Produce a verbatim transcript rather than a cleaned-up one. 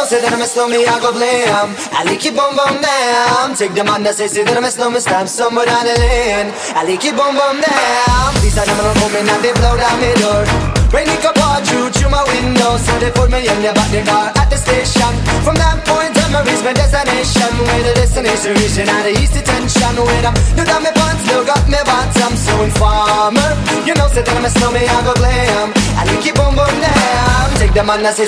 say that I'm a slow me, I go blam. I like it boom boom down. Take the man that say, say that I'm a slow me, stamp somewhere down the lane. I like it boom boom down. These are them coming and they blow down my door. Rain it go pour through through my window, so they put me in the back the car at the station. From that point on, I reach my destination. Where the destination reaching out of east detention. Where I'm look at me pants, look up me bottom. So informer, you know, say that I'm a slow me, I go glam. I like it boom boom down. Take the man that say,